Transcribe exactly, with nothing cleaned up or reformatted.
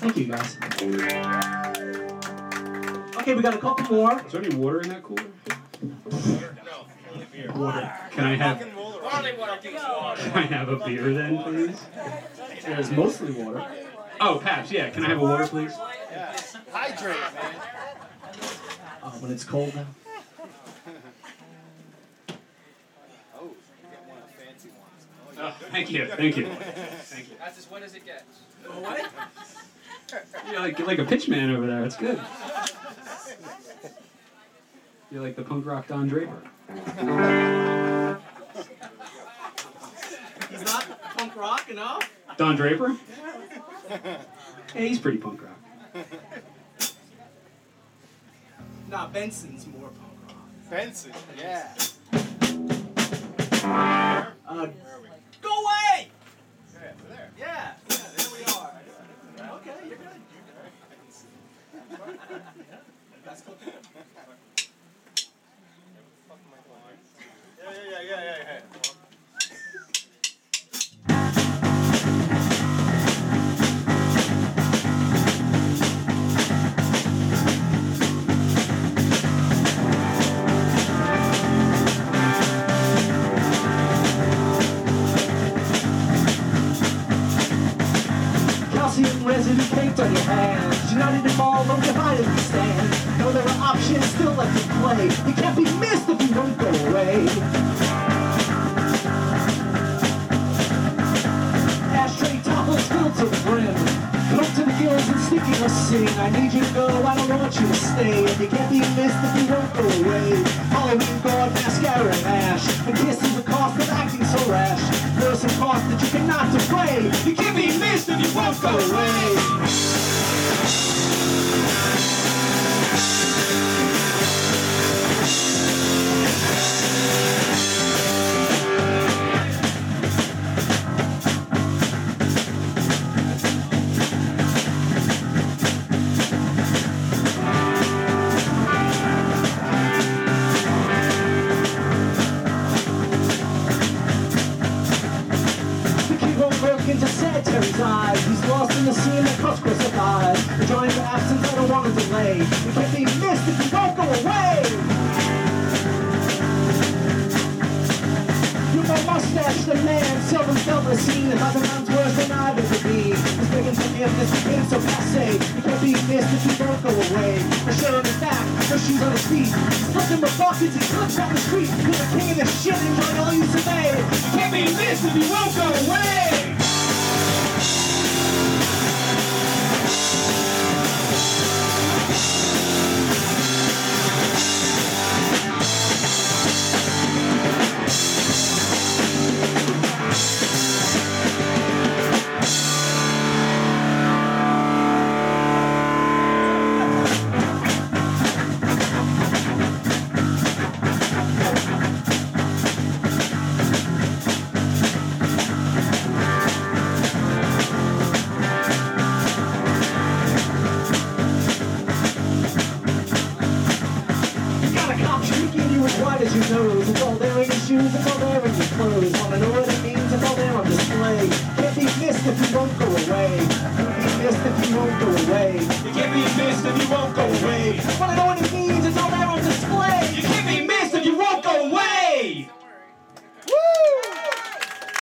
Thank you, guys. Okay, we got a couple more. Is there any water in that cooler? No, only beer. Water. Can I have? Only water. Can I have a beer then, please? There's mostly water. Oh, Paps, yeah. Can I have a water, please? Yeah. Hydrate, man. Uh, when it's cold now. Oh, you get one of the fancy ones. Oh, thank you, thank you, thank you. That's as wet as it gets. What? You're like you're like a pitch man over there. It's good. You're like the punk rock Don Draper. He's not punk rock enough? Don Draper? Yeah, he's pretty punk rock. Nah, Benson's more punk rock. Benson, yeah. Uh, go away! Yeah, there. Yeah, yeah, there we are. Okay, you're good. That's cool. Yeah, yeah, yeah, yeah, yeah. Calcium residue caked on your hands. You not in the ball, don't you hide in the stand. Know there are options still left to play. You can't be missed if you don't go away. Ashtray topples filled to the brim. Come to the gills and sneaking a sing. I need you to go, I don't want you to stay. And you can't be missed if you won't go away. Halloween guard, mascara and ash. And kisses the cost of acting so rash. There's some cost that you cannot defray. You can't be missed if you won't go away. Into Secretary's eyes. He's lost in the scene that cuts across his eyes. Enjoying your absence, I don't want to delay. You can't be missed if you won't go away. You're more mustache than man. Seldom felt the scene. A thousand times worse than I've ever been. It's begging for him, this became so passe. You can't be missed if you don't go away. Her shirt on his back, her shoes on his feet. He's flipping the buckets, he flips down the street. You're the king of the shit, enjoying all you survey. You can't be missed if you won't go away. As your nose, it's all there in your shoes, it's all there in your clothes. Wanna know what it means? It's all there on display. Can't be missed if you won't go away. Can't be missed if you won't go away. You can't be missed if you won't go away. Wanna know what it means? It's all there on display. You can't be missed.